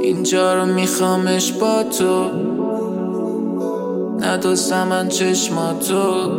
اینجا رو میخوامش با تو، ندوستم من چشماتو،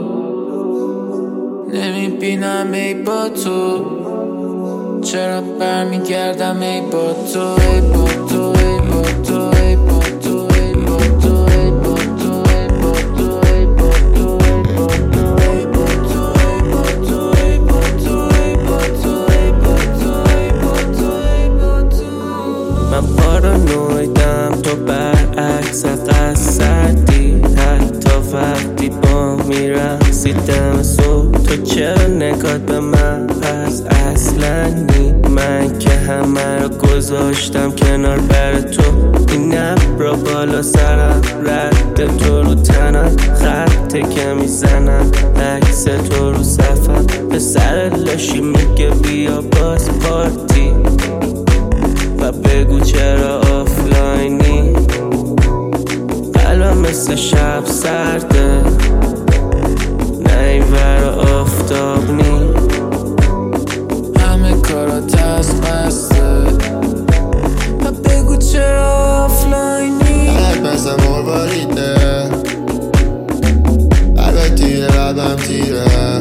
نمیبینم ای با تو، چرا برمیگردم ای با تو، ای با تو، ای با تو، ای با تو، ای با تو، ای با تو، ای با تو، ای با تو، ای با تو، ای با تو، ای با تو، ای با تو، ای با تو، ای با تو. من پارانویدم تو برعکس قصدی، حتی وقتی با میرقصیدم صبح. تو چرا نگات به من پس اصلا نی؟ من که همه رو گذاشتم کنار بر تو. این ابرا بالا سرم، رد تو رو تنم، خطه که میزنم عکس تو رو صفم. به سر لاشی میگه بیا باز پارتی و بگو چرا آفلاینی. قلبم مثل شب سرده، نه این ور آفتاب نی. همه کارات از بسته و بگو چرا آفلاینی. قلب مثل مرباریده، قلب تیره قلبم تیره.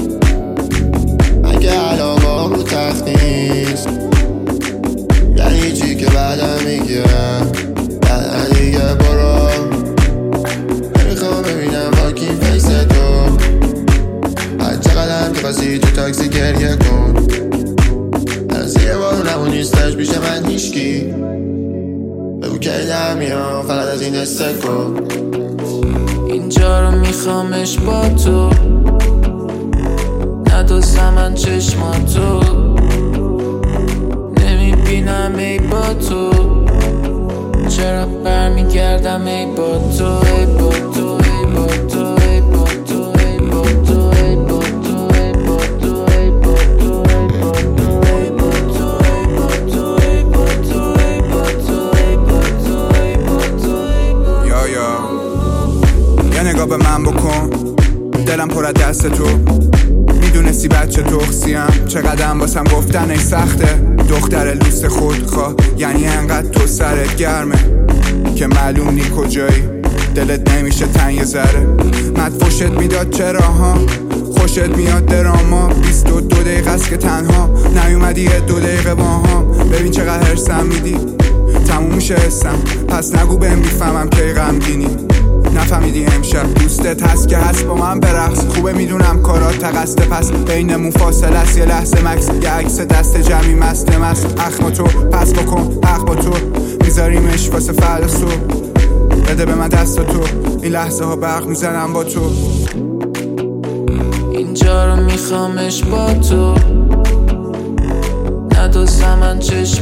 اگه علاقام رو تخت نیست یعنی چی که بعدم میگه؟ بعد دیگه برو، نمیخوام ببینم واکین فیس تو. هر چقدر هم که خواستی تو تاکسی گریه کن، از یه بارونم و نیستش پیش من هیشکی. بگو که در میام فقط از این استکو. اینجا رو میخوامش با تو، ندوستم من چشماتو، نمیبینم ای با تو، چرا برمیگردم ای با تو، ای با تو، ای با تو، ای با تو، ای با تو، ای با تو، ای با تو، ای با تو، ای با تو، ای با تو، ای با تو، ای با تو، ای با تو، ای با تو، ای با تو. یا نگاه به من بکن، دلم پر از دست تو. میدونستی بچه تخصیم چقدرم واسم گفتن ای سخته. دختر لوست خودخواه یعنی انقدر تو سرت گرمه که معلوم نی کجایی. دلت نمیشه تنگ یه ذره، مدفوشت میداد چرا ها؟ خوشت میاد دراما، 22 دقیقه است که تنها نیومدی یه 2 دقیقه با هم. ببین چقدر هرسم میدی، تموم میشه حسم. پس نگو بهم میفهمم کی غمگینی. نفهمیدی امشب دوستت هست که هست با من برقص. خوبه میدونم کارات تقصده، پس بینمون فاصله است یه لحظه مکس. یه عکس دست جمعی مست اخم تو پس بکن حق با تو. میذاریمش واسه فردا صبح، بده به من دست تو. این لحظه ها برق میزنم با تو. اینجا رو میخوامش با تو، ندوستم من چشم